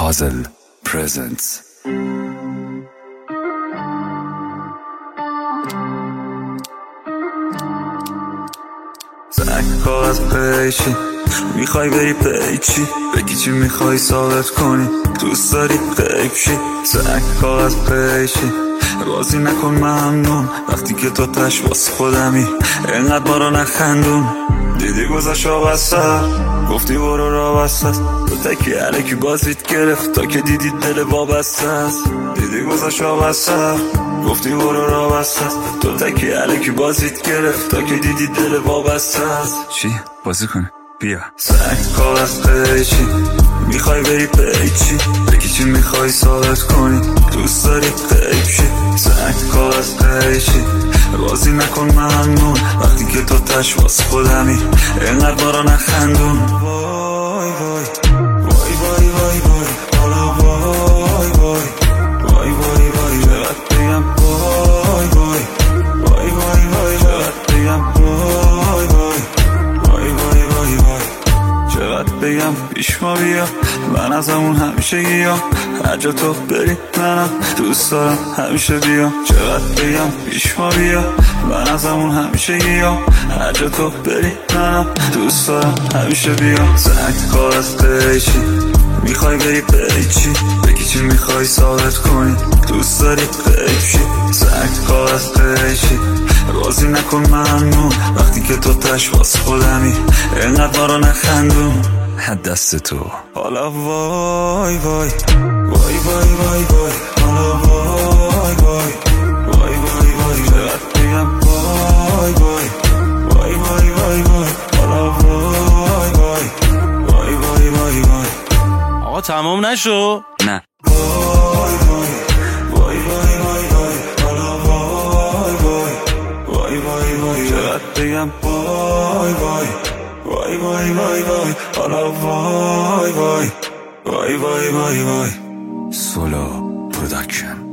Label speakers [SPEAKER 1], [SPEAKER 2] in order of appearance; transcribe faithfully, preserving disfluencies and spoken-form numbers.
[SPEAKER 1] Puzzle presents.
[SPEAKER 2] زنگ کاغذ پیشی میخوای بری پیچی بگی چی میخوای ثابت کنی دوست داری غیب شی. زنگ کاغذ پیشی بازی نکن ممنون وقتی که تو تش واسه خودمی اینقدر ما رو نخندون. دیدی گذاشت آب از سر گفتی برو را بسته است تو تکی علکی بازیت گرفت تا که دیدی دل وابسته است. دیدی گذاشت آب از سر گفتی برو را بسته است تو تکی علکی بازیت گرفت تا که دیدی دل وابسته است.
[SPEAKER 1] چی؟ بازی کنه؟ بیا.
[SPEAKER 2] سنگ کاغذ پیچی میخوای بری پیچی بگی چی میخوای ثابت کنی دوست داری غیب شی. سنگ کاغذ پیچی بازی نکن ممنون وقتی که تو تش واسه خودمی اینقدر ما رو نخندون. وای وای وای وای وای وای حالا وای وای وای وای وای چقدر بگم وای وای وای وای وای چقدر بگم وای وای وای وای وای وای چقدر بگم پیش ما بیا من از همون همیشه گیام هر جا تو بری منم دوست دارم همیشه بیام. چقدر بگم پیش ما بیا من از همون همیشه گیام هر جا تو بری منم دوست دارم همیشه بیام. زنگ کاغذ پیچی میخوای بری پیچی بگی چی میخوای ثابت کنی دوست داری غیب شی. زنگ کاغذ پیچی بازی نکن ممنون وقتی که تو تش واسه خودمی اینقدر ما رو نخندون.
[SPEAKER 1] دست تو
[SPEAKER 2] حالا وای وای وای وای وای وای حالا وای وای وای وای وای چقدر بگم وای وای وای وای وای وای حالا وای وای وای وای وای وای
[SPEAKER 3] آقا تمام نشو؟
[SPEAKER 1] نه.
[SPEAKER 2] وای وای وای وای وای وای حالا وای وای وای وای وای چقدر بگم وای وای وای وای وای وای حالا وای وای وای وای وای وای
[SPEAKER 1] سولو پروداکشن.